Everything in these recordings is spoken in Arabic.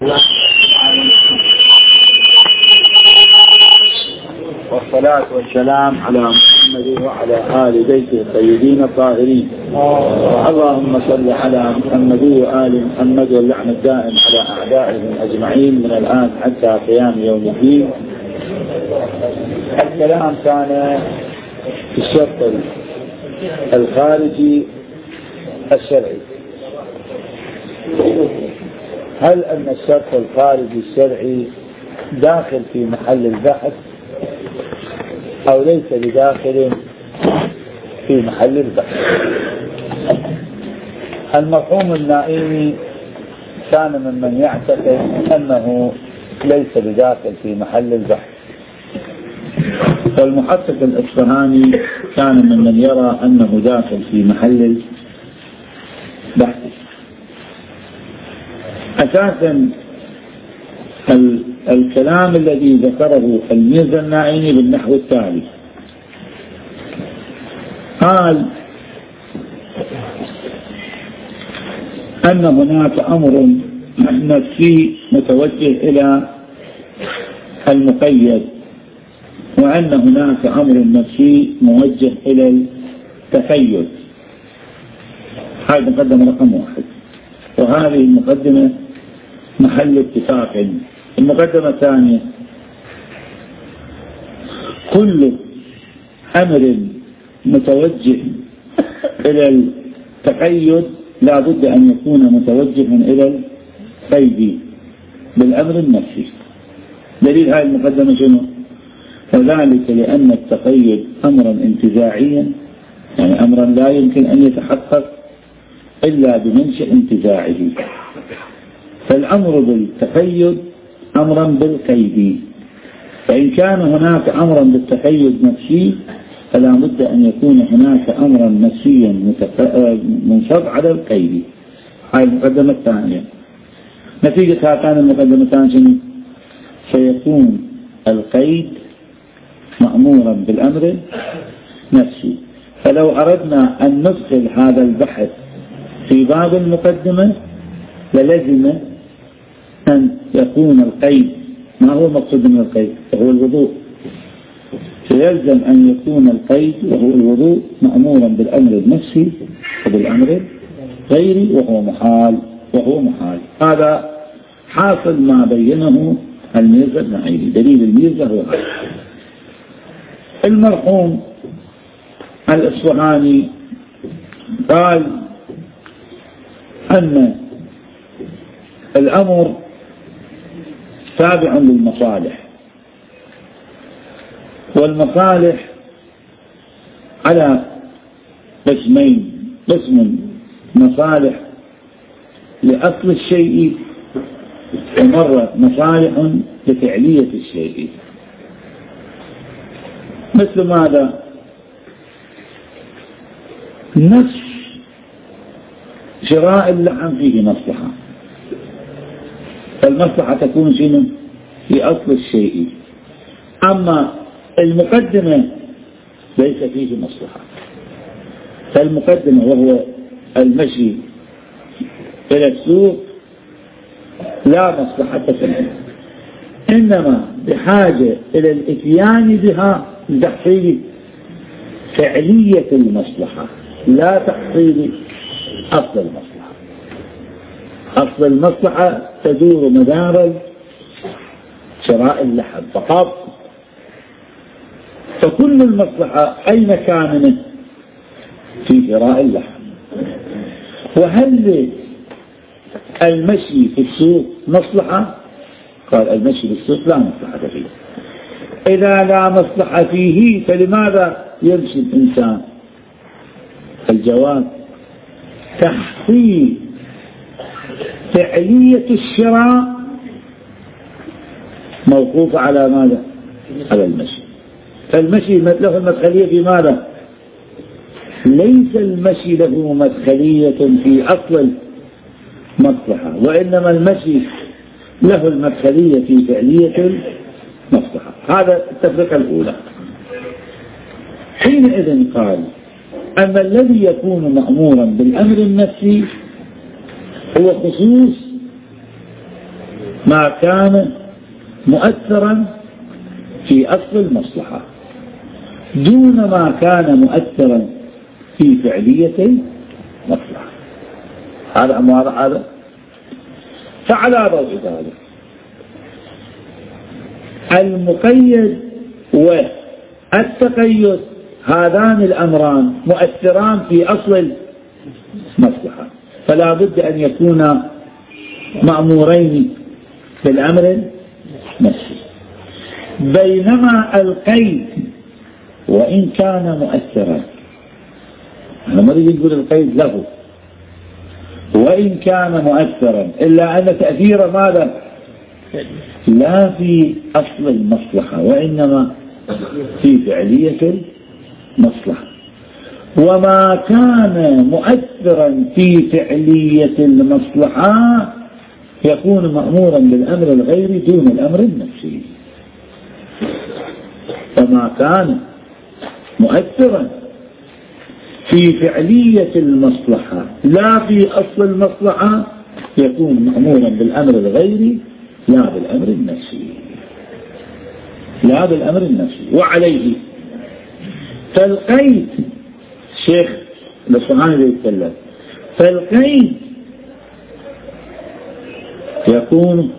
والصلاة والسلام على محمد وعلى آل بيته الطيبين الطاهرين. اللهم صل على محمد وآل محمد واللعن الدائم على أعدائهم أجمعين من الآن حتى قيام يوم الدين. الكلام كان في الشرط الخارجي الشرعي. هل أن الشرط الخارجي الشرعي داخل في محل البحث أو ليس بداخل في محل البحث؟ المرحوم النائمي كان ممن يعتقد أنه ليس بداخل في محل البحث، والمحقق الإصفهاني كان ممن يرى أنه داخل في محل البحث. أساسا الكلام الذي ذكره الميرزا النائمي بالنحو التالي: قال أن هناك أمر نفسي متوجه إلى المقيد، وأن هناك أمر نفسي موجه إلى التقيد. هذه مقدمة رقم 1، وهذه المقدمة محل اتفاق. المقدمة الثانية: كل أمر متوجه إلى التقيد لا بد أن يكون متوجها إلى القيد بالأمر النفسي. دليل هذه المقدمة شنو؟ وذلك لأن التقيد أمرا انتزاعيا، يعني أمرا لا يمكن أن يتحقق إلا بمنشأ انتزاعه، فالأمر بالتقيد أمرا بالقيد. فإن كان هناك أمرا بالتقيد نفسي فلا بد أن يكون هناك أمرا نفسيا منصب على القيد. هذه المقدمة الثانية. نتيجة هاتان المقدمتان سيكون القيد مأمورا بالأمر نفسي. فلو أردنا أن ندخل هذا البحث في باب المقدمة للزم أن يكون القيد، ما هو مقصود من القيد؟ وهو الوضوء. فيلزم أن يكون القيد وهو الوضوء مأمورا بالأمر النفسي وبالأمر غيري وهو محال. هذا حاصل ما بينه الميرزا النائمي. دليل الميرزا هو هذا. المرحوم الإصفهاني قال أن الأمر تابع للمصالح، والمصالح على قسمين: قسم مصالح لأصل الشيء، ومرة مصالح لفعلية الشيء. مثل ماذا؟ نفس شراء اللحم فيه مصلحة، فالمصلحة تكون شنو؟ في أصل الشيء. أما المقدمة ليس فيه مصلحة، فالمقدمة وهو المشي إلى السوق لا مصلحة فيه، إنما بحاجة إلى الإتيان بها لتحصيل فعلية المصلحة لا تحصيل أصل المصلحة. أصل المصلحة تدور مدار شراء اللحم فقط. فكل المصلحة أين كانت؟ في شراء اللحم. وهل المشي في السوق مصلحة؟ قال المشي في السوق لا مصلحة فيه. إذا لا مصلحة فيه فلماذا يمشي الإنسان؟ الجواب: تحصيل فعلية الشراء موقوفة على ماذا؟ على المشي. فالمشي له مدخلية في ماذا؟ ليس المشي له مدخلية في أصل المصلحة، وإنما المشي له المدخلية في فعلية المصلحة. هذا التفرقة الأولى. حينئذ قال أن الذي يكون مأمورا بالأمر النفسي هو خصوص ما كان مؤثرا في أصل المصلحة دون ما كان مؤثرا في فعلية المصلحة. هذا واضح هذا. فعلى ضوء ذلك المقيد والتقيد هذان الأمران مؤثران في أصل المصلحة، فلا بد أن يكون مأمورين بالأمر نفسه. بينما القيد وإن كان مؤثرا، أنا ما أريد أقول القيد له، وإن كان مؤثرا إلا أن تأثير ماذا؟ لا في أصل المصلحة وإنما في فعلية المصلحة. وما كان مؤثرا في فعلية المصلحة يكون مأمورا بالأمر الغيري دون الأمر النفسي. وما كان مؤثرا في فعلية المصلحة لا في أصل المصلحة يكون مأمورا بالأمر الغيري لا بالأمر النفسي، لا بالأمر النفسي. وعليه فالقيد شيخ الأصفهاني يتكلم، فالقيد يكون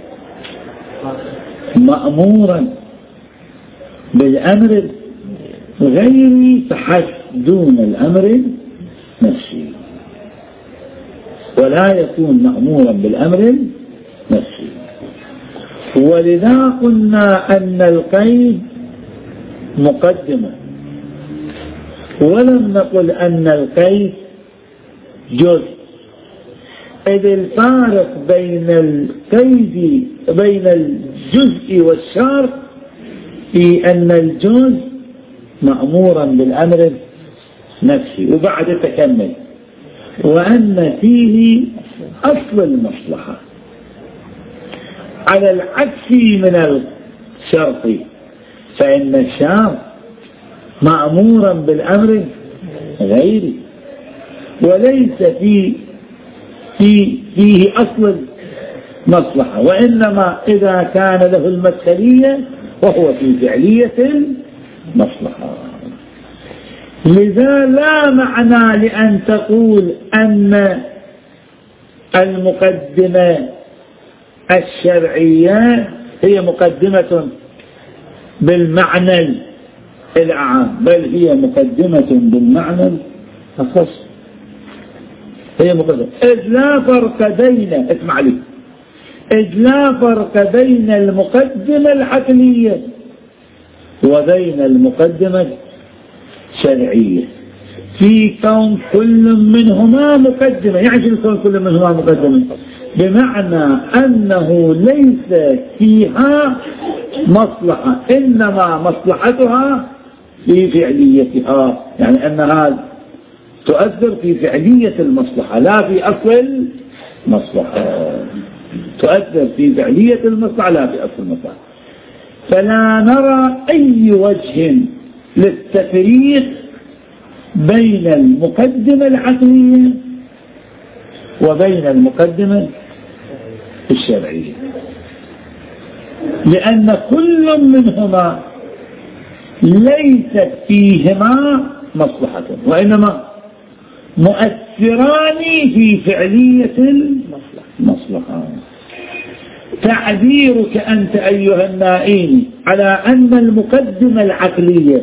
مأمورا بالأمر الغيري فحسب دون الأمر النفسي، ولا يكون مأمورا بالأمر النفسي. ولذا قلنا أن القيد مقدمة، ولم نقل أن القيد جزء، إذ الفارق بين القيد بين الجزء والشرط في أن الجزء مأمورا بالأمر النفسي وبعد تكمل، وأن فيه أصل المصلحة على العكس من الشرط، فإن الشرط مأمورا بالأمر غيري وليس فيه أصل المصلحة، وإنما إذا كان له المدخلية وهو في فعلية المصلحة. لذا لا معنى لأن تقول أن المقدمة الشرعية هي مقدمة بالمعنى العام، بل هي مقدمة بالمعنى الخاص. هي مقدمة، إذ لا فرق بين، اسمع لي، إذ لا فرق بين المقدمة العقلية وبين المقدمة الشرعية في كون كل منهما مقدمة. يعني كون كل منهما مقدمة بمعنى أنه ليس فيها مصلحة، إنما مصلحتها في فعليتها، يعني أنها تؤثر في فعلية المصلحة لا في أصل المصلحة، تؤثر في فعلية المصلحة لا في أصل المصلحة. فلا نرى أي وجه للتفريق بين المقدمة العقلية وبين المقدمة الشرعية، لأن كل منهما ليست فيهما مصلحة وإنما مؤثران في فعلية المصلحة. تعبيرك أنت أيها النائم على أن المقدمة العقلية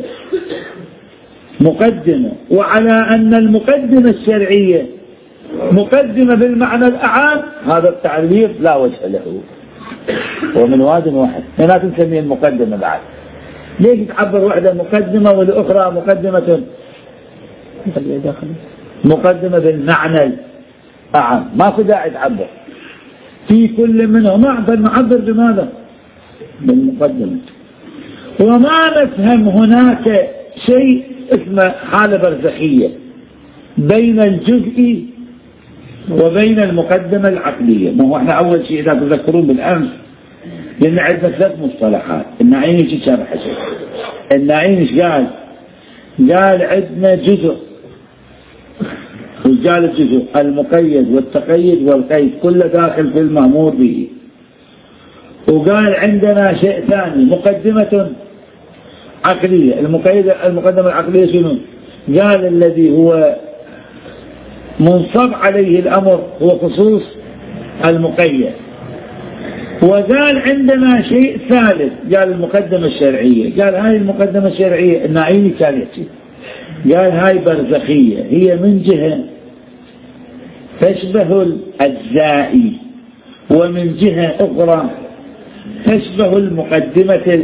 مقدمة وعلى أن المقدمة الشرعية مقدمة بالمعنى الأعام، هذا التعبير لا وجه له، ومن واد واحد. لا تسميه المقدمة بعد، ليش تعبر واحدة مقدمة والأخرى مقدمة بالمعنى الأعام؟ ما في داعي تعبر في كل منهما، بل نعبر بماذا؟ بالمقدمة. وما نفهم هناك شيء اسمه حالة برزخية بين الجزء وبين المقدمة العقلية. ما هو احنا أول شيء إذا تذكرون بالأمس لأن عندنا ثلاث مصطلحات. النعيم ايش شرح شيء؟ النعيم ايش قال؟ قال عندنا جزء، وقال الجزء المقيد والتقيد والقيد كله داخل في المأمور به، وقال عندنا شيء ثاني مقدمة عقلية. المقدمة العقلية شنو؟ قال الذي هو منصب عليه الأمر هو خصوص المقيد. وقال عندنا شيء ثالث، قال المقدمة الشرعية. قال هاي المقدمة الشرعية النائمي كان يحكي، قال هاي برزخية، هي من جهة تشبه الأجزائي، ومن جهة أخرى تشبه المقدمة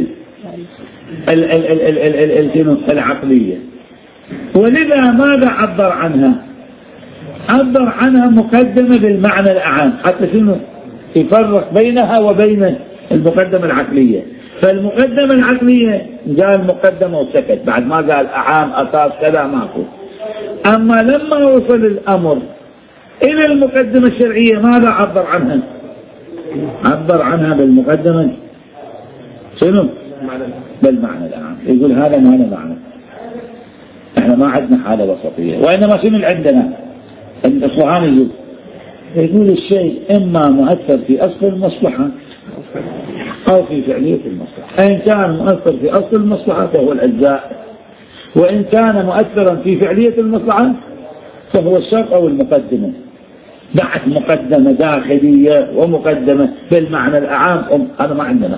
العقلية. ولذا ماذا عبر عنها؟ عبر عنها مقدمة بالمعنى الأعام، حتى شنو يفرق بينها وبين المقدمة العقلية. فالمقدمة العقلية قال مقدمة وسكت، بعد ما قال أعام أساس كذا ماكو. أما لما وصل الأمر إلى المقدمة الشرعية ماذا عبر عنها؟ عبر عنها بالمقدمة شنو؟ بالمعنى الأعام. يقول هذا ما له معنى، احنا ما عندنا حالة وسطية. وإنما شنو اللي عندنا؟ الأصبهاني يقول الشيء إما مؤثر في أصل المصلحة أو في فعلية المصلحة. إن كان مؤثر في أصل المصلحة فهو الأجزاء، وإن كان مؤثرا في فعلية المصلحة فهو الشرط أو المقدمة. بعد مقدمة داخلية ومقدمة بالمعنى الأعام، هذا ما عندنا.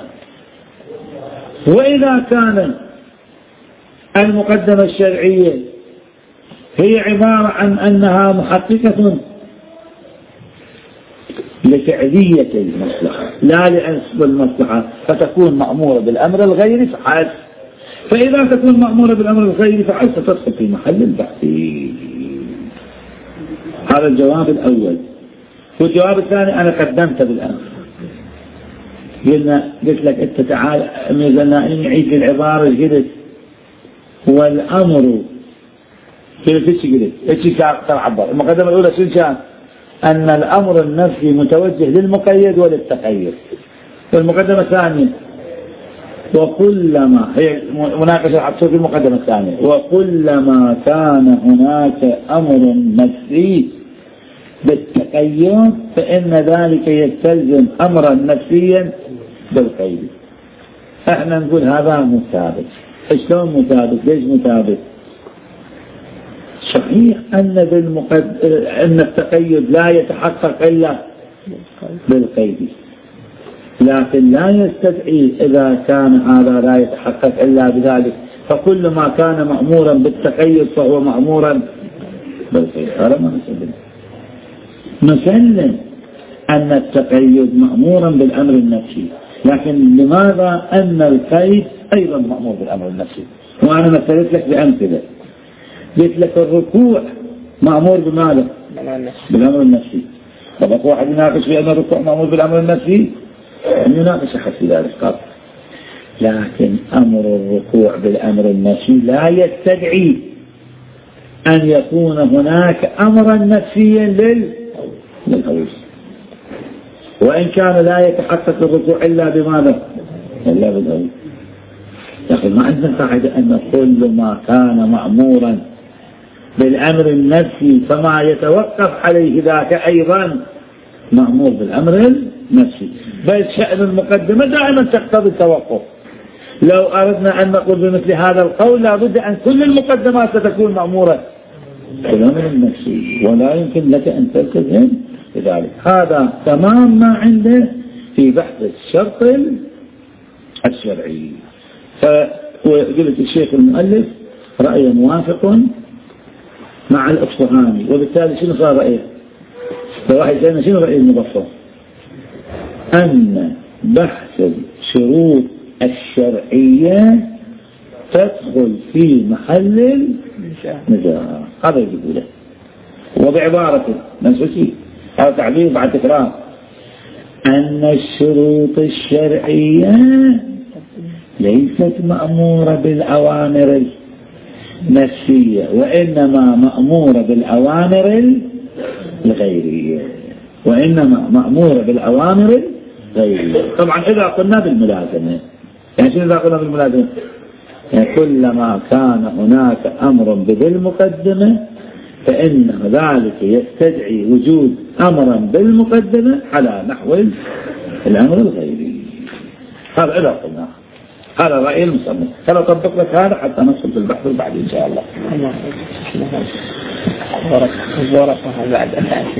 وإذا كان المقدمة الشرعية هي عبارة عن أنها محققة لفعلية المصلحة لا لأصل المصلحة، فتكون مأمورة بالأمر الغيري فحسب. فإذا تكون مأمورة بالأمر الغيري فحسب فتدخل في محل البحث. هذا الجواب الأول. والجواب الثاني أنا قدمت بالأمر، قلت لك أنت تعال قلنا نعيد العبارة قلت والأمر قلت إيش تعبر. المقدمة الأولى شو كان؟ أن الأمر النفسي متوجه للمقيد وللتقيد. والمقدمة الثانية وكلما هي مناقشة حصول في المقدمة الثانية، وكلما كان هناك أمر نفسي بالتقيد فإن ذلك يستلزم أمرا نفسيا بالقيد. احنا نقول هذا مثابت. شلون مثابت؟ ليش مثابت؟ صحيح أن التقيد لا يتحقق إلا بالقيد، لكن لا يستدعي إذا كان هذا لا يتحقق إلا بذلك فكل ما كان مأمورا بالتقيد فهو مأمورا بالقيد. هذا ما نسلم أن التقيد مأمورا بالأمر النفسي، لكن لماذا أن القيد أيضا مأمور بالأمر النفسي؟ وأنا مثلت لك بأمثلة. قلت لك الركوع مأمور بماذا؟ بالأمر النفسي. طب واحد يناقش في أن الركوع مأمور بالأمر النفسي؟ يناقش أحد في ذلك قط. لكن أمر الركوع بالأمر النفسي لا يستدعي أن يكون هناك أمرا نفسيا للأول، وإن كان لا يتحقق الركوع إلا بماذا؟ إلا بالأول. لكن ما عندنا قاعدة أن كل ما كان مأمورا بالأمر النفسي فما يتوقف عليه ذاك أيضا مأمور بالأمر النفسي. بل شأن المقدمة دائما تقتضي التوقف. لو أردنا أن نقول بمثل هذا القول لابد أن كل المقدمات ستكون مأمورة بالأمر النفسي، ولا يمكن لك أن تلتزم بذلك. هذا تمام ما عنده في بحث الشرط الشرعي. فقلت الشيخ المؤلف رأي موافق مع الأصفهاني، وبالتالي شنو صار رأيه؟ فواحد سألنا شنو رأي المبصر؟ أن بحث الشروط الشرعية تدخل في محل النزاع. هذا يقوله وبعبارته منسوسي هذا تعبير بعد تكرار، أن الشروط الشرعية ليست مأمورة بالأوامر النفسية، وإنما مأمورة بالأوامر الغيرية، وإنما مأمورة بالأوامر الغيرية. طبعا إذا قلنا بالملازمة، يعني شنو إذا قلنا بالملازمة؟ يعني كلما كان هناك أمر بالمقدمة فإن ذلك يستدعي وجود أمرا بالمقدمة على نحو الأمر الغيري. هذا إذا قلنا هذا رأي المصنف. فلا طبق لك هذا حتى ندخل في البحث بعد إن شاء الله. ورقة بعد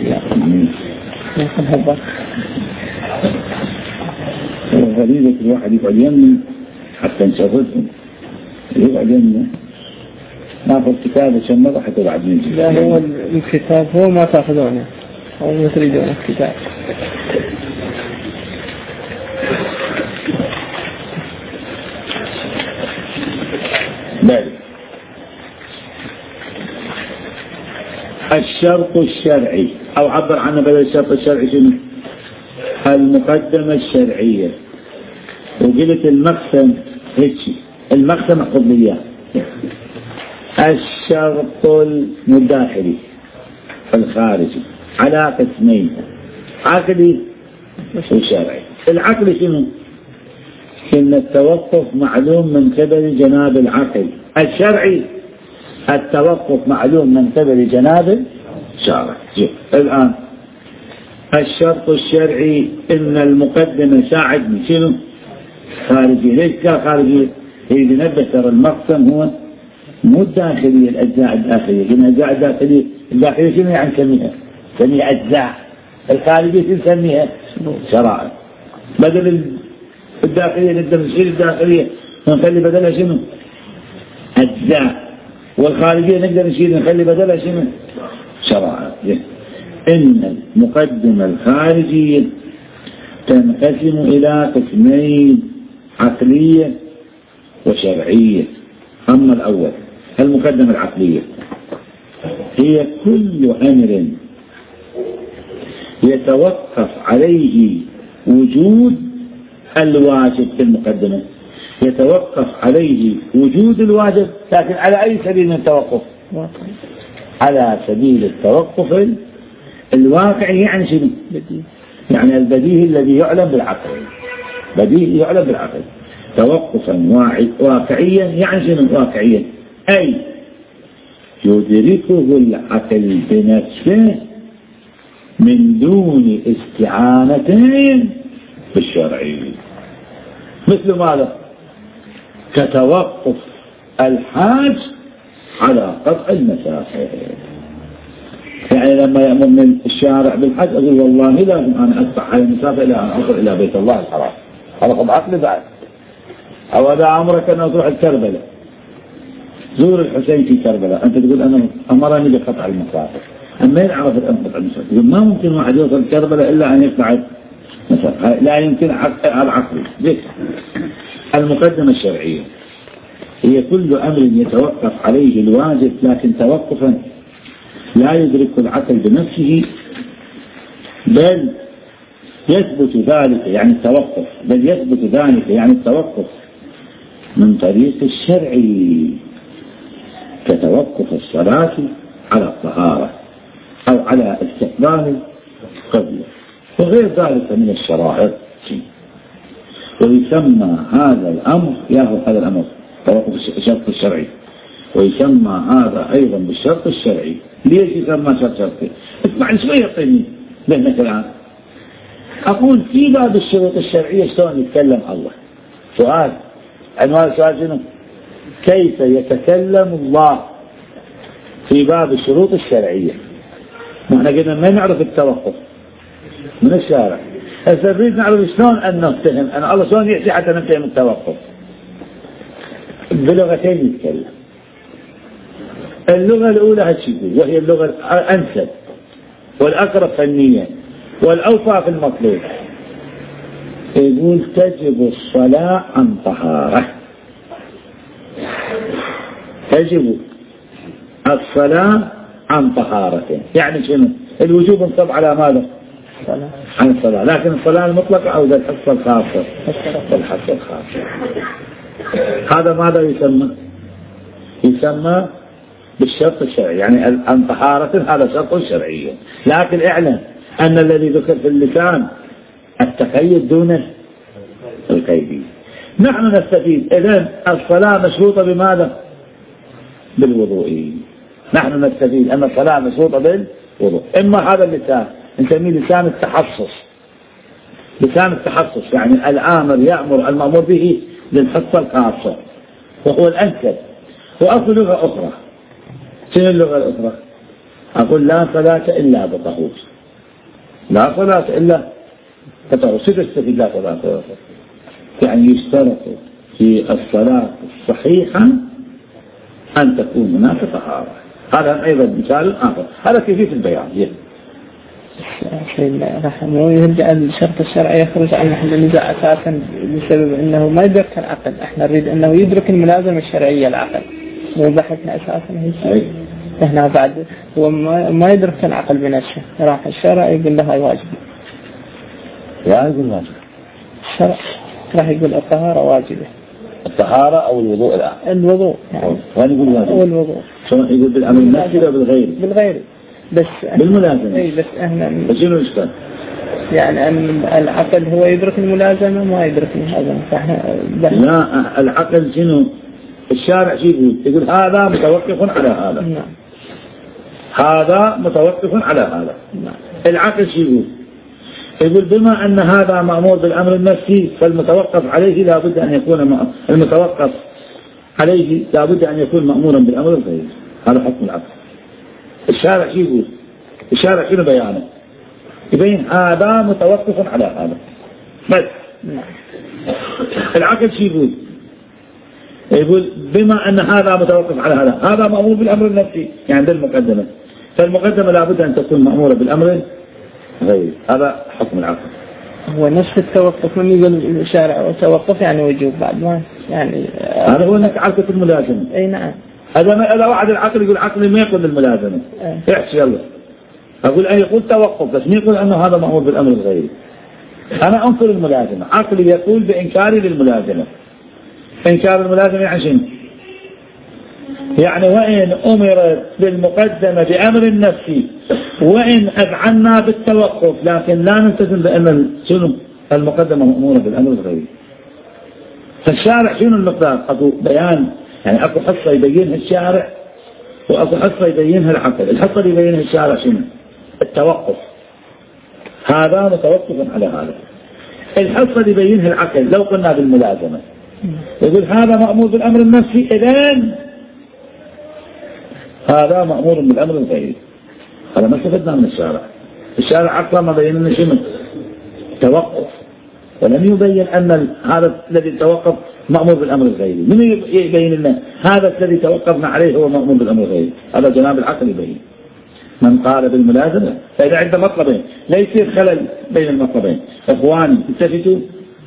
غريبة الواحد يقعد يمني حتى نشغلهم، يقعد يمني ناخذ كتاب عشان مرة حتى بعد نجي. لا هو الكتاب هو ما تأخذونه أو ما تريدون الكتاب. بل الشرط الشرعي أو عبر عنه بدل الشرط الشرعي شنو؟ المقدمة الشرعية. وقلت المقسم هيك المقسم أخذ لي الشرط المداخلي الخارجي على قسمين، عقلي وشرعي. العقل شنو؟ إن التوقف معلوم من قبل جناب العقل. الشرعي التوقف معلوم من قبل جناب الشارع. الآن الشرط الشرعي إن المقدمة ساعدني شنو؟ خارجي. ليش كان خارجي؟ هي بنبه ترى المقسم هو مو الداخلية، الأجزاء الداخلية. قلنا الأجزاء الداخلية شنو يعني نسميها؟ نسميها أجزاء. الخارجية نسميها شرائع. بدل الداخلية نقدر نشيل الداخلية ونخلي بدلها شنو؟ أجزاء. والخارجية نقدر نخلي بدلها شنو؟ شرائع. إن المقدمة الخارجية تنقسم إلى قسمين، عقلية وشرعية. أما الأول المقدمة العقلية هي كل أمر يتوقف عليه وجود الواجب في المقدمة، يتوقف عليه وجود الواجب، لكن على أي سبيل من التوقف؟ على سبيل التوقف الواقعي. يعني شنو؟ يعني البديهي الذي يعلم بالعقل. بديهي يعلم بالعقل. توقفا واقعيا يعني شنو واقعيا؟ أي يدركه العقل بنفسه من دون استعانة بالشرعي. مثل ماذا؟ كتوقف الحاج على قطع المسافة. يعني لما يأمرني الشارع بالحج أقول والله لازم أنا أقطع هذه المسافة إلى أن أصل إلى بيت الله الحرام. هذا قطع عقلي بعد. أو هذا أمرك أن تروح الكربلاء، زور الحسين في كربلاء، أنت تقول أنا أمرني بقطع المسافة. أما يعرف أن قطع المسافة؟ يقول ما ممكن واحد يوصل كربلاء إلا أن يقطع المسافة. لا يمكن على عقلي. ليش؟ المقدمة الشرعية هي كل أمر يتوقف عليه الواجب، لكن توقفا لا يدرك العقل بنفسه، بل يثبت ذلك يعني التوقف، بل يثبت ذلك يعني التوقف من طريق الشرعي، كتوقف الصلاة على الطهارة أو على استقبال قبله وغير ذلك من الشرائع. ويسمى هذا الأمر هذا الأمر توقف الشرط الشرعي، ويسمى هذا أيضا بالشرط الشرعي. ليش يسمى شرط شرعي؟ اسمع شوية طيني بينك الآن. أقول في باب الشروط الشرعية شلون يتكلم الله؟ سؤال، عنوان السؤال شنو؟ كيف يتكلم الله في باب الشروط الشرعية؟ نحن قلنا ما نعرف التوقف من الشارع، هسه نريد نعرف شلون أن نفهم أن الله شلون يحكي حتى نفهم التوقف. بلغتين يتكلم. اللغة الأولى هالشيء وهي اللغة الأنسب والأقرب فنيا والأوفى في المطلوب. يقول تجب الصلاة عن طهارة. تجب الصلاة عن طهارة. يعني شنو؟ الوجوب انصب على ماذا؟ عن الصلاة، لكن الصلاة المطلقة أو ذا الحصة الخاصة؟ الحصة الخاصة. هذا ماذا يسمى؟ يسمى بالشرط الشرعي، يعني عن طهارة هذا شرط شرعي. لكن اعلم أن الذي ذكر في اللسان التقيد دون القيد. نحن نستفيد إذن الصلاة مشروطة بماذا؟ بالوضوء. نحن نستفيد أن الصلاة مشروطة بالوضوء. إما هذا اللسان نسميه لسان التحصص، لسان التخصص، يعني الآمر يأمر المأمور به للحصة الخاصة وهو الأنكر. وأقول لغة أخرى، شنو اللغة الأخرى؟ أقول لا صلاة إلا بطهور، لا صلاة إلا بطهور. ستستفيد لا صلاة، يعني يشترط في الصلاة الصحيحة أن تكون هناك طهارة. هذا أيضا مثال آخر، هذا كيفية البيان. مو يرجع الشرط الشرعي يخرج عن محل النزاع أساسا بسبب أنه ما يدرك العقل. احنا نريد أنه يدرك الملازمة الشرعية العقل، مو بحثنا أساسا هي. احنا بعد هو ما يدرك العقل بنفسه، راح الشرع يقول له هاي واجب. لا يقول واجب. الشرع راح يقول الطهارة واجبة. الطهارة أو الوضوء الآن؟ الوضوء يعني. وين يقول واجب؟ أو الوضوء. شو يقول بالأمر النفسي ولا بالغير؟ بالغير. بس بالملازمة. اي بس احنا شنو الإشكال؟ يعني أن العقل هو يدرك الملازمة ما يدرك الملازمة. لا، العقل شنو؟ الشارع شو يقول هذا متوقف على هذا. نعم. هذا متوقف على هذا. نعم. العقل شو يقول بما أن هذا مأمور بالأمر النفسي فالمتوقف عليه لا بد أن يكون المتوقف عليه لا بد أن يكون مأمورا بالأمر الغيري. هذا حكم العقل. الشارع شو يقول؟ الشارع شنو بيانه؟ يبين هذا متوقف على هذا بس. العقل شو يقول؟ يقول بما أن هذا متوقف على هذا مأمور بالأمر النفسي، يعني عند المقدمة، فالمقدمة لابد أن تكون مأمورة بالأمر غير. هذا حكم العقل. هو نفس التوقف من يقول الشارع وتوقف يعني وجوب بعد ما يعني هذا هو أنك عقل الملازمة. أي نعم. هذا واحد العقل يقول عقلي ما يقول الملازمة. احكي يلا. أقول أن يقول توقف بس ما يقول أنه هذا مأمور بالأمر الغيري. أنا أنكر الملازمة، عقلي يقول بإنكاري للملازمة. إنكار الملازمة يعني شنو؟ يعني وإن أمرت بالمقدمة بأمر نفسي وإن أذعنا بالتوقف، لكن لا نلتزم بأن شنو المقدمة مأمورة بالأمر الغيري. فالشارع شنو المقدار؟ أكو بيان، يعني أكو حصة يبينها الشارع وأكو حصة يبينها العقل. الحصة اللي يبينها الشارع شنو؟ التوقف، هذا متوقف على هذا. الحصة اللي يبينها العقل لو قلنا بالملازمة يقول هذا مأمور بالأمر النفسي إذن هذا مأمور بالأمر الغيري. هذا ما استفدنا من الشارع. الشارع عقلا ما بين لنا شيء توقف، ولم يبين أن هذا الذي توقف مأمور بالأمر الغيري. من يبين لنا هذا الذي توقفنا عليه هو مأمور بالأمر الغيري؟ هذا جناب العقل يبين. من قال بالملازمة فإذا عند مطلبين لا يصير خلل بين المطلبين. إخواني التفتوا،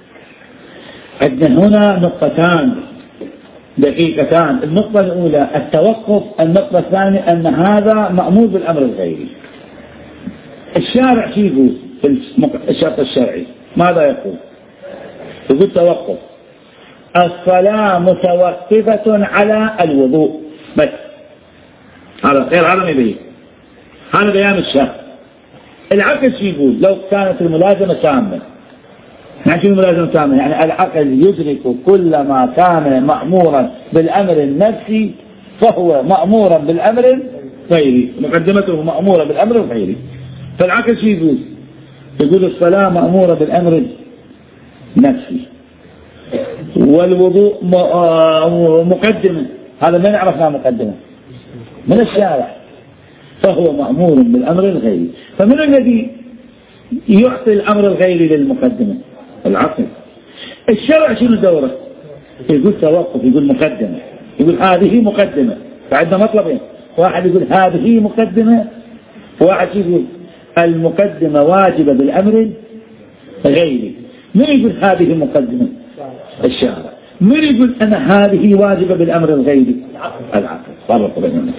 عندنا هنا نقطتان دقيقتان. النقطة الأولى التوقف، النقطة الثانية أن هذا مأمور بالأمر الغيري. الشارع شو يقول في الشرط الشرعي؟ ماذا يقول؟ يقول توقف الصلاة متوقفة على الوضوء بس. هذا غير هذا ما يبين، هذا بيان الشرع. العقل شو يقول؟ لو كانت الملازمة تامة، يعني شو الملازمة تامة؟ يعني العقل يدرك كل ما كان مأمورا بالأمر النفسي فهو مأمورا بالأمر الغيري، مقدمته مأمورة بالأمر الغيري. فالعقل شو يقول؟ يقول الصلاة مأمورة بالأمر النفسي والوضوء مقدمة. هذا ما نعرفها مقدمة من الشارع، فهو مأمور بالأمر الغيري. فمن الذي يعطي الأمر الغيري للمقدمة؟ العقل. الشرع شنو دوره؟ يقول توقف، يقول مقدمة، يقول هذه مقدمة. فعندنا مطلبين، واحد يقول هذه مقدمة، واحد يقول المقدمة واجبة بالأمر الغيري. من يقول هذه مقدمة؟ الشارع. من يقول أن هذه واجبة بالأمر الغيري؟ العقل. فرق بينهم.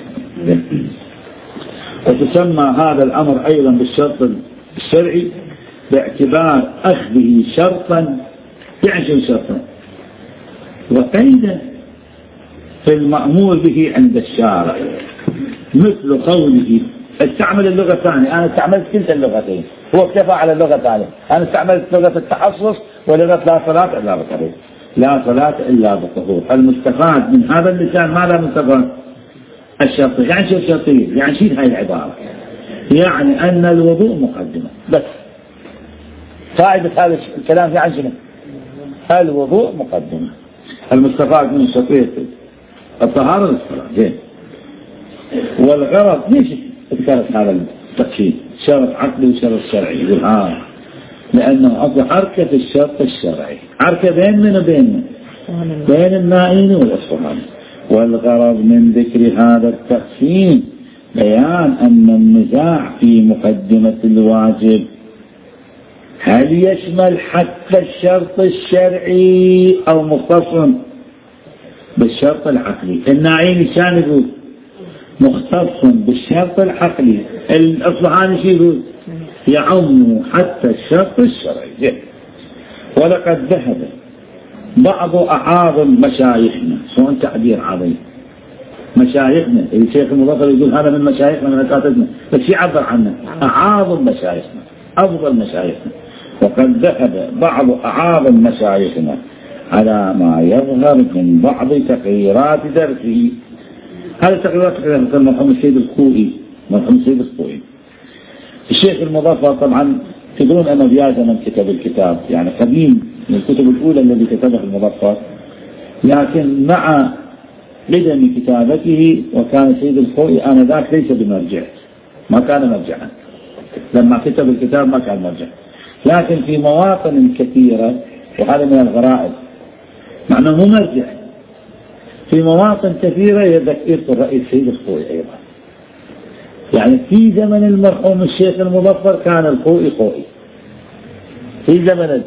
وتسمى هذا الأمر أيضا بالشرط الشرعي باعتبار أخذه شرطا، يعني شرطا وقيدا في المأمور به عند الشارع، مثل قوله استعمل اللغة الثانية. أنا استعملت كلتا اللغتين، هو اكتفى على اللغة الثانية. أنا استعملت لغة التحصص ولغة لا صلاة إلا بطهور. لا صلاة إلا بطهور. المستفاد من هذا اللسان ماذا مستفاد؟ الشرطية. يعني شو الشرطية؟ يعني شيء هاي العبارة، يعني أن الوضوء مقدمة بس. فائدة هذا الكلام في عجلة الوضوء مقدمة. المستفاد من الشرطية الطهارة للصلاة زين. والغرض ليش ذكرت هذا التقسيم؟ شرط عقلي وشرط شرعي. يقول لأنه أصل حركة الشرط الشرعي حركة بين من وبين بين النائين والأصفهاني. والغرض من ذكر هذا التقسيم بيان أن النزاع في مقدمة الواجب هل يشمل حتى الشرط الشرعي أو مختص بالشرط العقلي. النائين كان يقول مختص بالشرط العقلي، الأصفهاني شو يقول يعم حتى الشرط الشرعي. ولقد ذهب بعض أعاظم مشايخنا، شلون تعبير عظيم، مشايخنا الشيخ المظفر يقول هذا من مشايخنا من أساتذتنا، بس يعبر عنه أعاظم مشايخنا أفضل مشايخنا. وقد ذهب بعض أعاظم مشايخنا على ما يظهر من بعض تقريرات درسه. هذه التقريرات مثل مرحوم السيد الخوئي الشيخ المظفر طبعا تدرون أنه بيازة من كتب الكتاب، يعني قديم من الكتب الأولى الذي كتبها المظفر، لكن مع قدم كتابته وكان السيد الخوئي آنذاك ليس بمرجع، ما كان مرجعا لما كتب الكتاب، ما كان مرجع، لكن في مواطن كثيرة، وهذا من الغرائب مع أنه مو مرجع، في مواطن كثيرة يذكر رئيس السيد الخوئي أيضا. يعني في زمن المرحوم الشيخ المظفر كان الخوئي خوئي، في زمن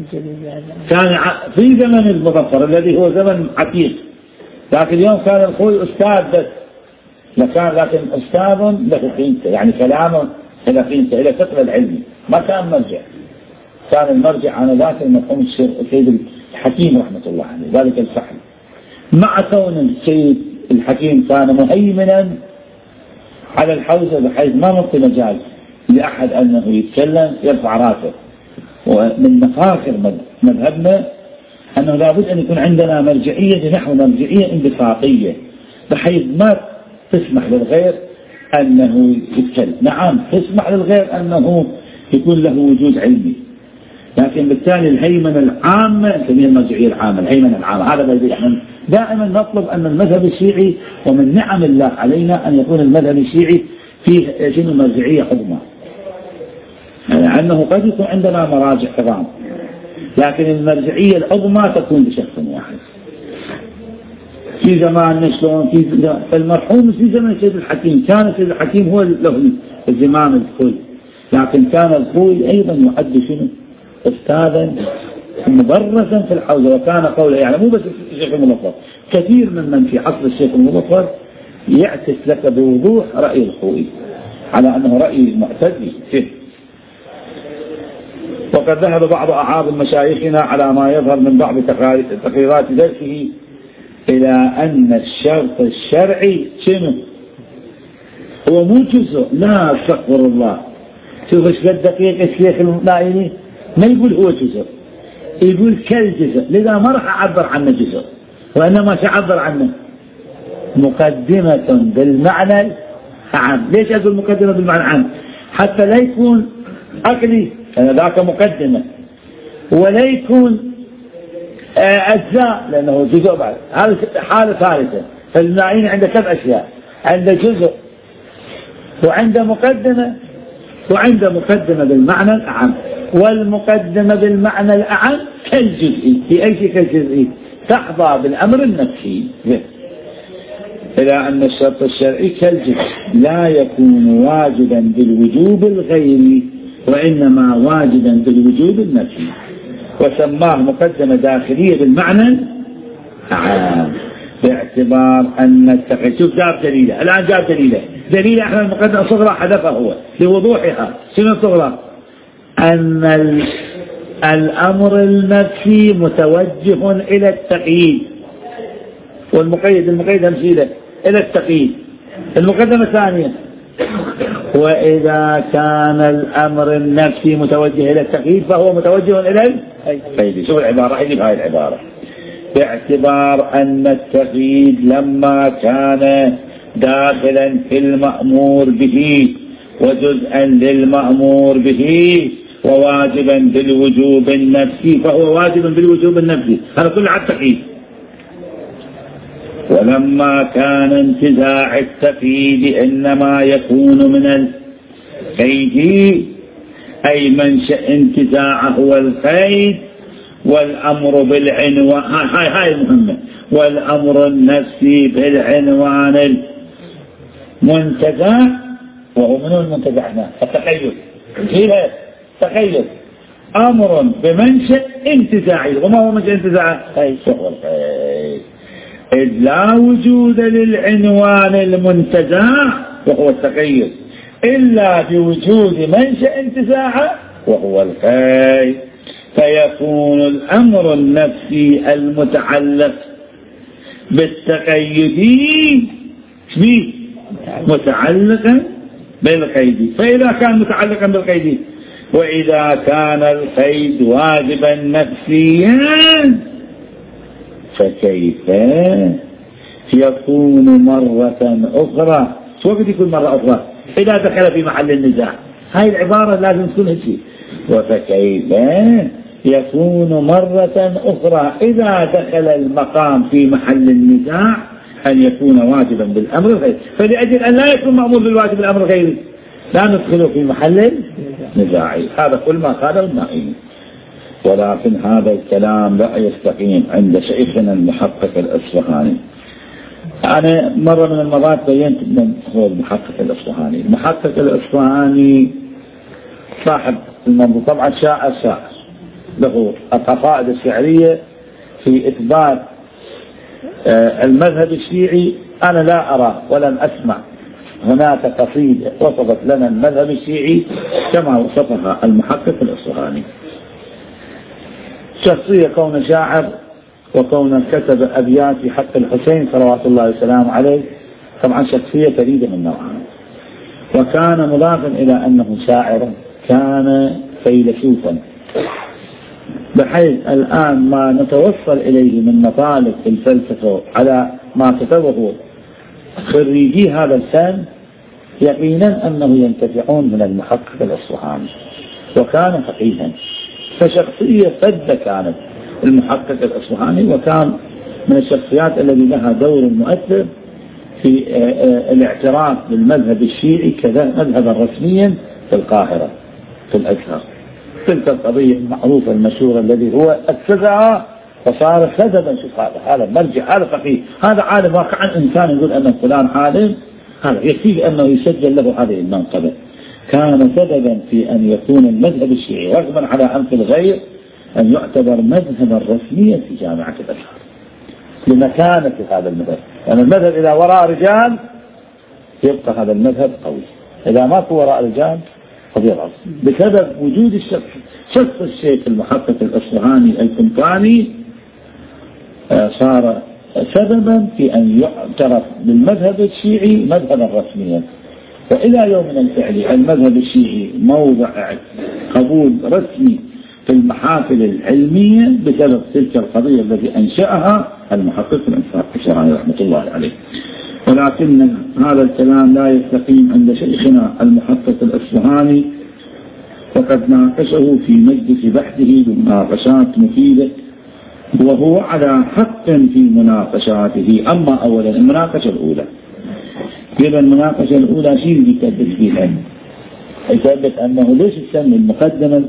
كان في زمن المظفر الذي هو زمن عتيق، لكن اليوم كان الخوئي أستاذ بس، لكن أستاذ له قيمته، يعني كلامه له قيمته إلى فقه العلمي، ما كان مرجع. كان المرجع على ذاك المرحوم الشيخ السيد الحكيم رحمة الله عليه ذلك الفحل، مع كون السيد الحكيم كان مهيمنا على الحوزة بحيث ما ممكن مجال لأحد أنه يتكلم يرفع راسه. ومن مفاخر مذهبنا أنه لابد أن يكون عندنا مرجعية نحو مرجعية انبساطية بحيث ما تسمح للغير أنه يتكلم. نعم تسمح للغير أنه يكون له وجود علمي، لكن بالتالي الهيمنة العامة نسميها المرجعية العامة، الهيمنة العامة. هذا الذي احنا دائما نطلب أن المذهب الشيعي ومن نعم الله علينا أن يكون المذهب الشيعي فيه شنو مرجعية عظمى، لأنه قد يكون عندنا مراجع عظام، لكن المرجعية العظمى تكون بشخص واحد. في زمان شلون في المرحوم في زمن السيد الحكيم كان السيد الحكيم هو له الزمام الكل، لكن كان الخوئي أيضا يعد شنو أستاذا مدرسا في الحوزة، وكان قوله يعني مو بس الشيخ المظفر، كثير من في عصر الشيخ المظفر يعكس لك بوضوح رأي الخوئي على أنه رأي معتدل فيه. وقد ذهب بعض أعاظم مشايخنا على ما يظهر من بعض تقريرات درسه إلى أن الشرط الشرعي شنو هو مو جزء، لا استغفر الله، شوف ايش قد دقيق الشيخ النائلي، ما يقول هو جزء، يقول كالجزء، لذا ما راح أعبر عنه جزء، وإنما سأعبر عنه مقدمة بالمعنى العام. ليش أقول مقدمة بالمعنى العام؟ حتى لا يكون عقلي أنا ذاك مقدمة، ولا يكون أجزاء لأنه جزء بعد. هذه حالة ثالثة. فالنائين عنده كم أشياء، عنده جزء وعنده مقدمة وعنده مقدمة بالمعنى الأعم. والمقدمة بالمعنى الأعم كالجزئي، في أي شيء كالجزئي تحظى بالأمر النفسي، إلى أن الشرط الشرعي كالجزء لا يكون واجدا بالوجوب الغيري وإنما واجدا بالوجوب النفسي، وسماه مقدمة داخلية بالمعنى العام، باعتبار أن التقييد. شوف جاب دليله الآن، جاب دليله احنا المقدمة الصغرى حذفها هو لوضوحها. شنو الصغرى؟ أن الأمر النفسي متوجه إلى التقييد، والمقيد همشيله إلى التقييد. المقدمة الثانية وإذا كان الأمر النفسي متوجه إلى التقييد فهو متوجه إلى القيد. شوف العبارة، عيد هاي العبارة، باعتبار أن التقييد لما كان داخلا في المأمور به وجزءا للمأمور به وواجبا بالوجوب النفسي فهو واجب بالوجوب النفسي، هذا كله على التقييد. ولما كان انتزاع التقييد إنما يكون من القيد أي منشأ انتزاعه هو القيد، والأمر بالعنوان هاي مهمة، والأمر النفسي بالعنوان المنتزع، وهو من المنتزع هنا التقيد، تقيد أمر بمنشأ انتزاعي. وما هو منشأ انتزاعه؟ وهو القيد، إذ لا وجود للعنوان المنتزع وهو التقيد إلا بوجود منشأ انتزاعه وهو القيد، فيكون الأمر النفسي المتعلق بالتقيد متعلقا بالقيد. فإذا كان متعلقا بالقيد وإذا كان القيد واجبا نفسيا فكيف يكون مرة أخرى؟ شو وقت يكون مرة أخرى؟ إذا دخل في محل النزاع. هاي العبارة لازم تكون هيك. وفكيف يكون مرة أخرى إذا دخل المقام في محل النزاع أن يكون واجبا بالأمر الغيري. فلأجل أن لا يكون مأمور بالواجب بالأمر الغيري لا ندخله في محل النزاع. هذا كل ما قاله النائي. ولكن هذا الكلام لا يستقيم عند شيخنا المحقق الأصفهاني. أنا مرة من المرات بينت من هو المحقق الأصفهاني. المحقق الأصفهاني صاحب المنظور، طبعا شاعر له القصائد الشعرية في إثبات المذهب الشيعي. أنا لا أرى ولم أسمع هناك قصيدة وصفت لنا المذهب الشيعي كما وصفها المحقق الأصفهاني. شخصية كون شاعر وكون كتب أبيات في حق الحسين صلوات الله وسلامه عليه، طبعا شخصية فريدة من نوعها. وكان مضافا إلى أنه شاعر كان فيلسوفا، بحيث الآن ما نتوصل إليه من مطالب الفلسفة على ما كتبه خريجي هذا الفن يقينا أنه ينتفعون من المحقق الأصفهاني. وكان فقيها، فشخصية فذة كانت المحقق الأصفهاني، وكان من الشخصيات التي لها دور مؤثر في الاعتراف بالمذهب الشيعي كمذهبا رسميا في القاهرة في الأزهر. تلك القضية المعروفة المشهورة الذي هو أسسها فصار سددا. شوف هذا مرجع، هذا فقيه، هذا عالم. واقعا إنسان يقول أن فلان عالم، هذا يكفي أنه يسجل له هذه المنقبة. كان سببا في أن يكون المذهب الشيعي رغما على أنف الغير أن يعتبر مذهبا رسميا في جامعة الأزهر لمكانة هذا المذهب. لأن المذهب إذا وراء رجال يبقى هذا المذهب قوي، إذا ما في وراء رجال فضيض بسبب وجود شخص الشيخ المحقق الأصفهاني القمطاني صار سببا في أن يعترف بالمذهب الشيعي مذهبا رسميا. وإلى يومنا الفعلي المذهب الشيعي موضع قبول رسمي في المحافل العلمية بسبب تلك القضية التي أنشأها المحقق الأصفهاني رحمة الله عليه. ولكن هذا الكلام لا يستقيم عند شيخنا المحقق الأصفهاني، وقد ناقشه في مجلس بحثه بمناقشات مفيدة، وهو على حق في مناقشاته. أما أولا المناقشة الأولى، إذا المناقشة الأولى شيء يثبت فيها، يثبت أنه ليش تسمي المقدمة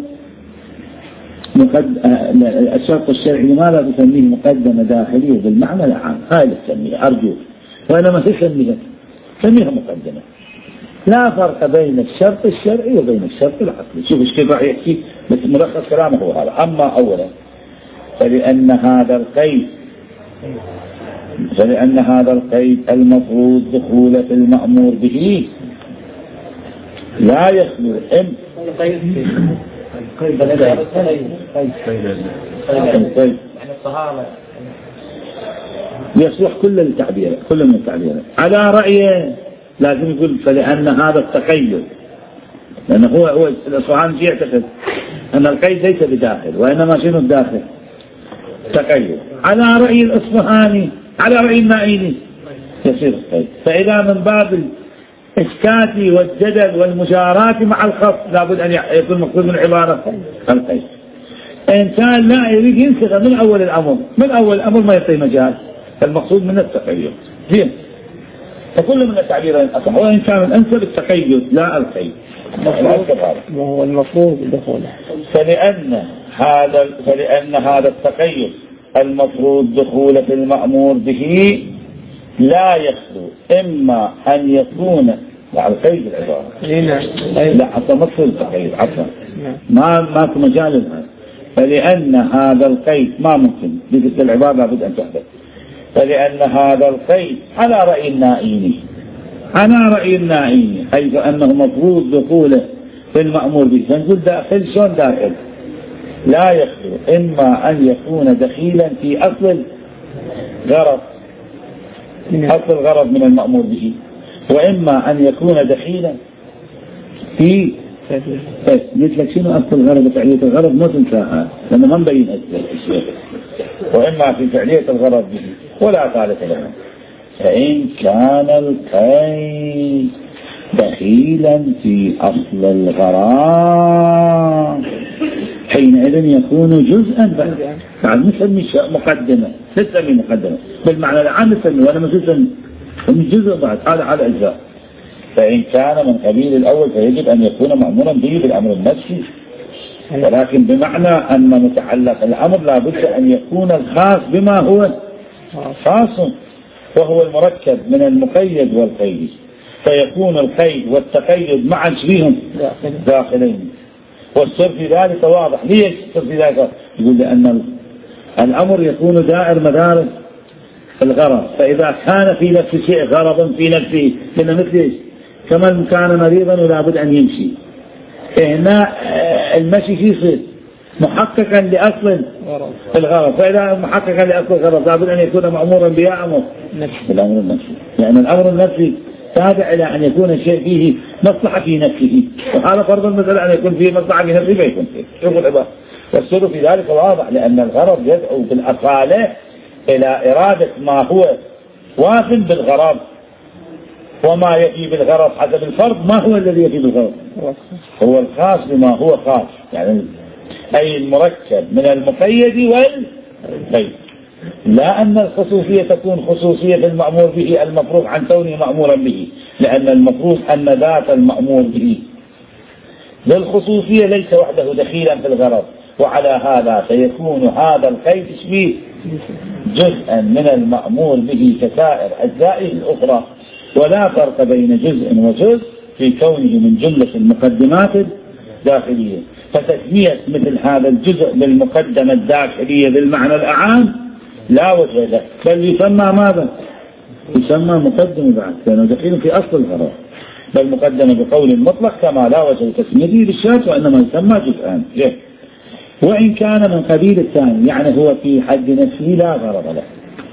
الشرط الشرعي لماذا تسميه مقدمة داخلية بالمعنى العام؟ هاي اللي تسميها أرجو، وإنما تسميها مقدمة. لا فرق بين الشرط الشرعي وبين الشرط العقلي. شوف ايش كيف راح يحكي، بس ملخص كلامه هو هذا. أما أولا فلأن هذا القيد المفروض دخول في المأمور به لا يخلو يصلح كل من التعبير. على رأيه لازم يقول فلأن هذا التقيد، لأنه هو الأصفهاني يعتقد أن القيد ليس بداخل، وإنما شنو الداخل؟ تقيد. على رأي الأصفهاني، على رأي النائلي يصير القيد. فإذا من باب الإسكات والجدل والمجاراة مع الخط لابد أن يكون مقصود من العبارة القيد. إنسان لا يريد ينسخ من أول الأمر، من أول الأمر ما يعطي مجال، المقصود من التقيد. زين، فكل من التعبيرين أصح، وإن كان الأنسب التقيد لا القيد. وهو المفروض دخوله. فلأن هذا التقيد المفروض دخول في المأمور به لا يخلو إما أن يكون لا القيد العبارة لا حتى مقصود التقيد عفوا ما في مجال الآن. فلأن هذا القيد ما ممكن بذلك العبارة لابد أن تحدث. فلأن هذا القيد على رأي النائين حيث أنه مفروض دخوله في المأمور به، فنقول داخل شون داخل لا يخلو إما أن يكون دخيلا في أصل الغرض من المأمور به، وإما أن يكون دخيلا في قلت لك شنو أصل الغرض وفعلية الغرض ما تنساها لأنه ما مبين الشيء، وإما في فعلية الغرض به ولا ثالث له. فإن كان القيد دخيلا في أصل الغرض حينئذ يكون جزءا بعد نسمي مقدمة بالمعنى العام نسمي ولا نسمي جزء بعد على أجزاء. فإن كان من قبيل الأول فيجب أن يكون مأمورا به بالأمر النفسي، ولكن بمعنى أن متعلق الأمر لابد أن يكون الخاص بما هو خاص، وهو المركب من المقيد والقيد، فيكون القيد والتقيد معا فيهم داخلين. والسر في ذلك واضح. ليش السر في ذلك؟ يقول لأن الأمر يكون دائر مدار الغرض، فإذا كان في نفس الشيء غرض في نفسه لأن مثل كمن كان مريضا ولا بد أن يمشي، هنا المشي يصير محققا لأصل الغرض، فإذا محققا لأصل الغرض لابد أن يكون مأمورا بأمر بالأمر النفسي، لأن الأمر النفسي تابع إلى أن يكون الشيء فيه مصلحة في نفسه، وهذا فرض المثل أن يكون فيه مصلحة في نفسه فيكون فيه. شوفوا العبارة، والسر في ذلك واضح، لأن الغرض يدعو بالأصالة إلى إرادة ما هو واثم بالغرض، وما يفي بالغرض حسب الفرض ما هو الذي يفي بالغرض؟ هو الخاص بما هو خاص، يعني أي المركب من المقيد والقيد، لا أن الخصوصية تكون خصوصية المأمور به المفروغ عن كونه مأمورا به، لأن المفروض أن ذات المأمور به للخصوصية ليس وحده دخيلا في الغرض، وعلى هذا سيكون هذا القيد تشبيه جزءا من المأمور به كسائر أجزائه الأخرى، ولا فرق بين جزء وجزء في كونه من جملة المقدمات الداخلية. فتسمية مثل هذا الجزء بالمقدمة الداخلية بالمعنى الأعام لا وجه له، بل يسمى ماذا؟ يسمى مقدمة بعد، لأنه دخيل في أصل الغرض، بل مقدمة بقول مطلق كما لا وجه لتسميته للشاذ، وإنما يسمى جزءان. وإن كان من قبيل الثاني يعني هو في حد نفسه لا غرض له،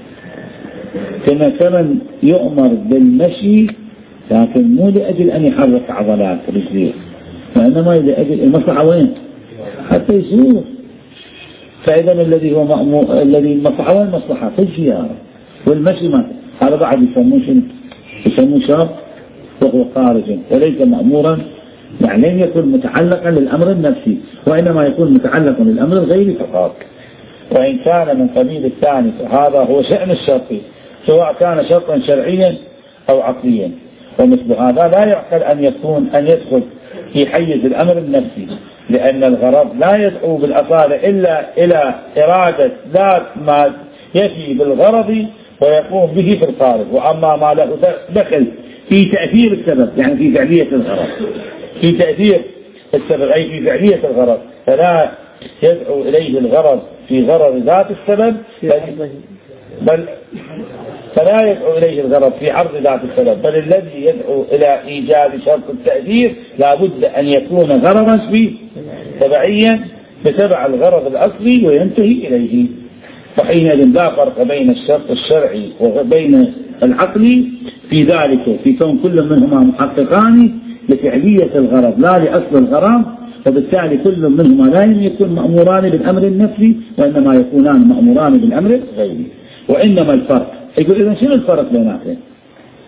كمن يؤمر بالمشي لكن مو لأجل أن يحرك عضلات رجليه، وإنما لأجل المصلحة وين؟ حتى يسوق. فإذا الذي هو مأمور الذي المصلحة والمصلحة في الزيارة والمشي ما هذا بعد يسموه شرط وهو خارج وليس مأمورا، يعني لن يكون متعلقا للأمر النفسي، وإنما يكون متعلقا للأمر الغيري فقط. وإن كان من قبيل الثاني فهذا هو شأن الشرط، سواء كان شرطا شرعيا أو عقليا، ومثل هذا لا يعقل أن يدخل في حيز الأمر النفسي، لأن الغرض لا يدعو بالأصالة إلا إلى إرادة ذات ما يفي بالغرض ويقوم به في الخارج، وأما ما له دخل في تأثير السبب يعني في فعلية الغرض، في تأثير السبب أي في فعلية الغرض، فلا يدعو إليه الغرض في غرض ذات السبب، بل فلا يدعو إليه الغرض في عرض ذات السبب، بل الذي يدعو إلى إيجاد شرط التأثير لابد أن يكون غرضا فيه تبعيا بتبع الغرض الأصلي وينتهي إليه. فحينئذ لا فرق بين الشرط الشرعي وبين العقلي في ذلك، في كون كل منهما محققان لفعلية الغرض لا لأصل الغرض، وبالتالي كل منهما لا يكون مأموران بالأمر النفسي، وإنما يكونان مأموران بالأمر الغيري. وإنما الفرق يقول إذا شنو الفرق بيناتهم؟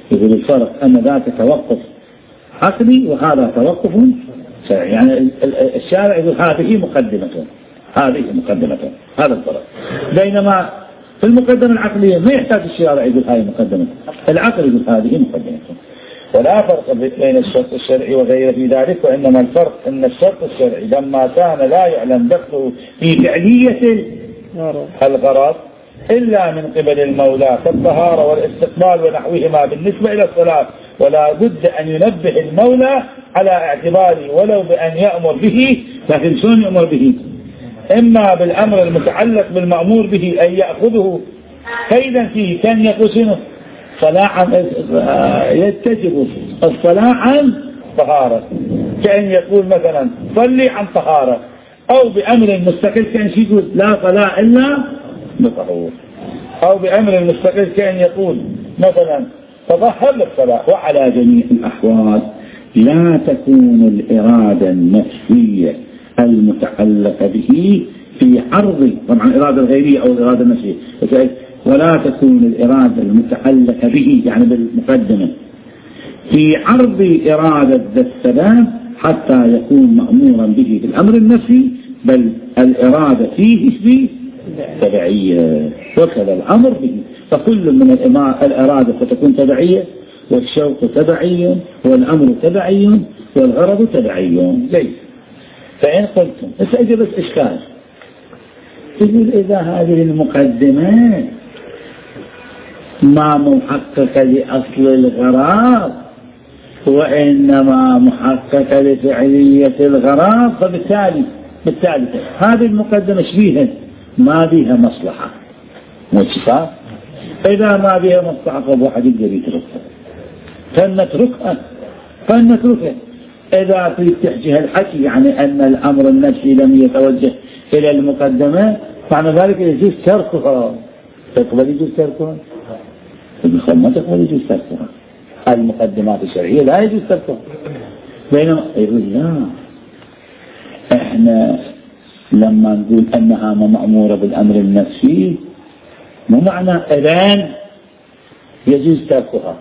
يقول الفرق أن ذاك توقف عقلي وهذا توقف شرعي. يعني الشارع يقول هذه مقدمة، هذه مقدمة، هذا الفرق. بينما في المقدمة العقلية ما يحتاج الشارع يقول هذه مقدمة، العقل يقول هذه مقدمة. ولا فرق بين الشرط الشرعي وغيره في ذلك، وإنما الفرق أن الشرط الشرعي لما كان لا يعلم دخله في فعلية الغرض إلا من قبل المولى كالطهارة والاستقبال ونحوهما بالنسبة إلى الصلاة، ولا بد أن ينبه المولى على اعتباره ولو بأن يأمر به، لكن شلون يأمر به؟ إما بالأمر المتعلق بالمأمور به أن يأخذه كيدا فيه، كان يقول شنو؟ يتجب الصلاة عن طهارة، كأن يقول مثلا صلي عن طهارة، أو بأمر مستقل كأن يقول لا صلاة إلا بطهور، أو بأمر مستقل كأن يقول مثلا تطهر للصلاة. وعلى جميع الأحوال لا تكون الإرادة النفسية المتعلقة به في عرض، طبعا الإرادة الغيرية أو الإرادة النفسية، ولا تكون الإرادة المتعلقة به يعني بالمقدمة في عرض إرادة ذا السبب حتى يكون مأمورا به بالأمر النفسي، بل الإرادة فيه تبعية، وكذا الأمر به. فكل من الإرادة ستكون تبعية، والشوق تبعي، والأمر تبعي، والغرض تبعي. ليس فإن قلتم استأجب إشكال، تقول إذا هذه المقدمات ما محققة لأصل الغرض وإنما محققة لفعلية الغرض، فبالتالي هذه المقدمة شبيهة ما بها مصلحة مجفاة. إذا ما بها مصلحة فواحد يقدر يتركها، فلنتركها. إذا في تحجيها الحكي يعني أن الأمر النفسي لم يتوجه إلى المقدمة، معنى ذلك يجوز تركها. تقبل يجوز تركها؟ ما تقبل يجوز تركها. المقدمات الشرعية لا يجوز تركها. بينما يقول لا، احنا لما نقول أنها مأمورة بالأمر النفسي مو معنى إذن يجوز تركها،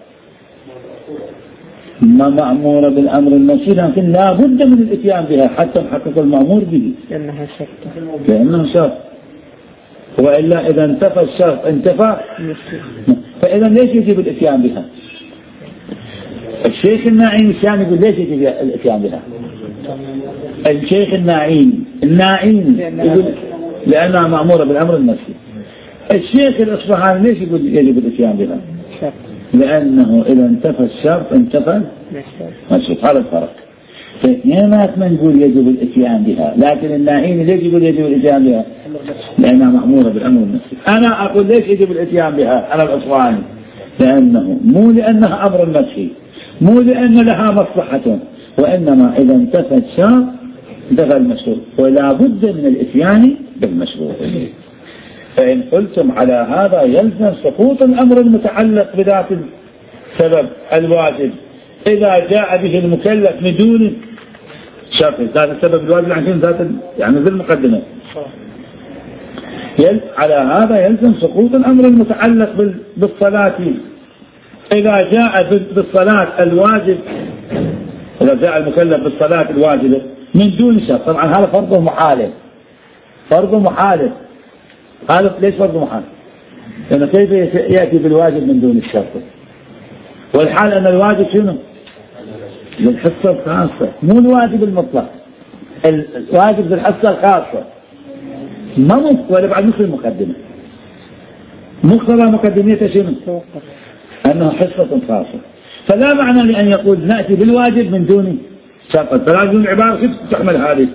ما مأمورة بالأمر النفسي، لكن لا بد من الاتيان بها حتى نحقق المأمور به، لأنها شرط. وإلا إذا انتفى الشرط انتفى. فإذا ليش يجب الاتيان بها؟ الشيخ الناعين الثاني يقول ليش يجب الاتيان بها؟ الشيخ الناعين يقول لأنها مأمورة بالأمر النفسي. الشيخ الإصفهاني ليش يقول يجب الاتيان بها؟ لأنه إذا انتفى الشرط انتفى الشرط. هذا الفرق. فإثنينات ما نقول يجب الاتيان بها، لكن الناعين ليش يقول يجب الاتيان بها؟ لأنها مأمورة بالأمر النفسي. أنا أقول ليش يجب الاتيان بها؟ أنا الإصفهاني لأنه مو لأنها أمر نفسي، مو لأن لها مصلحة، وإنما إذا انتفى الشرط انتفى المشروط، ولا بد من الاتيان بالمشروط. فإن قلتم على هذا يلزم سقوط الأمر المتعلق بذات السبب الواجب إذا جاء به المكلف من دون شرط. ذات السبب الواجب عشان ذات يعني ذي المقدمة. على هذا يلزم سقوط الأمر المتعلق بالصلاة إذا جاء بالصلاة الواجب، إذا جاء المكلف بالصلاة الواجبة من دون شرط. طبعا هذا فرض محال. هذا ليش فرض محال؟ لأنه كيف يأتي بالواجب من دون الشرط؟ والحال أن الواجب شنو؟ للحصة الخاصة، مو الواجب المطلق. الواجب للحصة الخاصة ما ولا بعد مثل المقدمة. مقتضى مقدميته شنو؟ أنه حصة خاصة. فلا معنى لأن يقول نأتي بالواجب من دون شرط. فلازم العبارة كيف تحمل هذه؟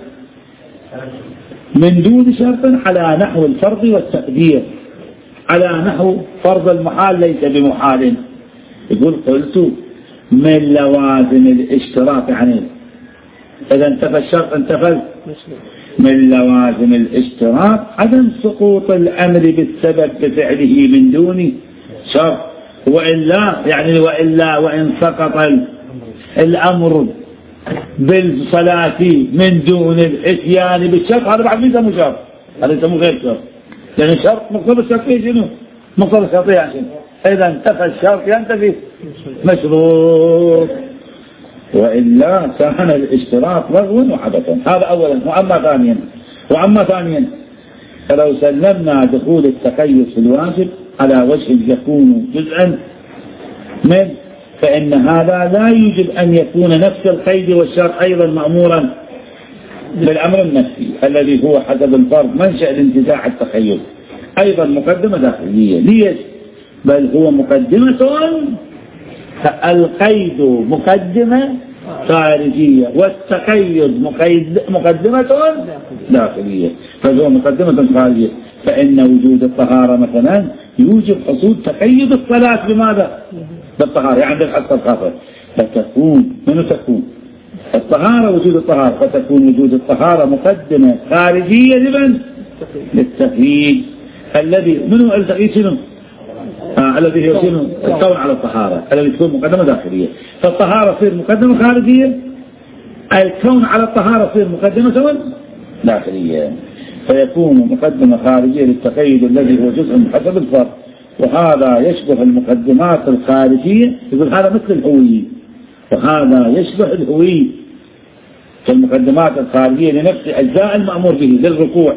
من دون شرط على نحو الفرض والتقدير، على نحو فرض المحال ليس بمحال. يقول قلت من لوازم الاشتراط، يعني إذا انتفى الشرط انتفى. من لوازم الاشتراط عدم سقوط الأمر بالسبب بفعله من دون شرط، وإلا وإن سقط الأمر بالصلاة من دون الاتيان بالشرط، هذا بعد ما يسمى شرط، هذا يسمى غير شرط. لأن الشرط مقتضى الشرطية شنو؟ مقتضى الشرطية عشان إذا انتفى الشرط ينتفي مشروط، وإلا كان الاشتراط لغوا وعبثا. هذا أولا. وأما ثانيا فلو سلمنا دخول التقيد في الواجب على وجه يكون جزءا من، فإن هذا لا يجب أن يكون نفس القيد والشرط أيضا مأمورا بالأمر النفسي الذي هو حسب الفرض منشأ الانتزاع التقيد، أيضا مقدمة داخلية. ليش؟ بل هو مقدمة، القيد مقدمة خارجية والتقيد مقدمة داخلية، فهو مقدمة خارجية. فإن وجود الطهارة مثلا يوجب حصول تقيد الصلاة بماذا؟ بالطهارة، يعني الحصة الخاصة. فتكون الطهارة وجود الطهارة، فتكون وجود الطهارة مقدمة خارجية لمن؟ للتقييد الذي منه التقييد شنو؟ الذي هو شنو؟ الكون على الطهارة الذي تكون مقدمة داخلية. فالطهارة تصير مقدمة خارجية، الكون على الطهارة تصير مقدمة داخلية، فيكون مقدمة خارجية للتقيد الذي هو جزء من حسب الفرض. وهذا يشبه المقدمات الخارجية، يقول هذا مثل الهوية، وهذا يشبه الهوية كالمقدمات الخارجية لنفس أجزاء المأمور به للركوع،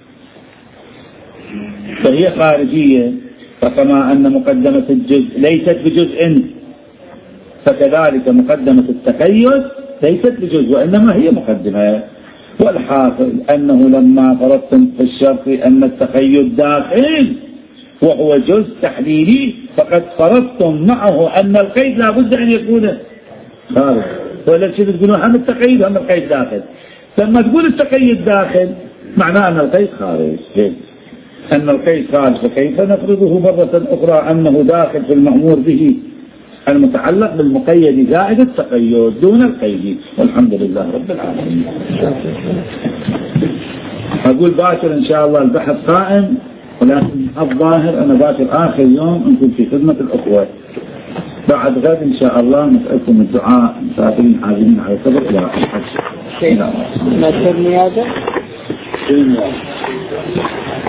فهي خارجية. فكما أن مقدمة الجزء ليست بجزء، فكذلك مقدمة التقيد ليست بجزء وإنما هي مقدمة. والحاصل أنه لما فرضتم في الشرط أن التقيد داخل وهو جزء تحليلي، فقد فرضتم معه أن القيد لا بد أن يكون خارج. ولا شيء تقولون هم التقيد هم القيد داخل. لما تقول التقيد داخل معناه أن القيد خارج. أن القيد خارج، فكيف نفرضه مرة أخرى أنه داخل في المأمور به المتعلق بالمقيد زائد التقيد دون القيد. والحمد لله رب العالمين. أقول باكر إن شاء الله البحث قائم، ولكن الظاهر أنا باكر آخر يوم أنتم في خدمة الأخوة. بعد غد إن شاء الله نسألكم الدعاء مسافرين حاضرين على الصبر إلى الحج. ما ترمي هذا؟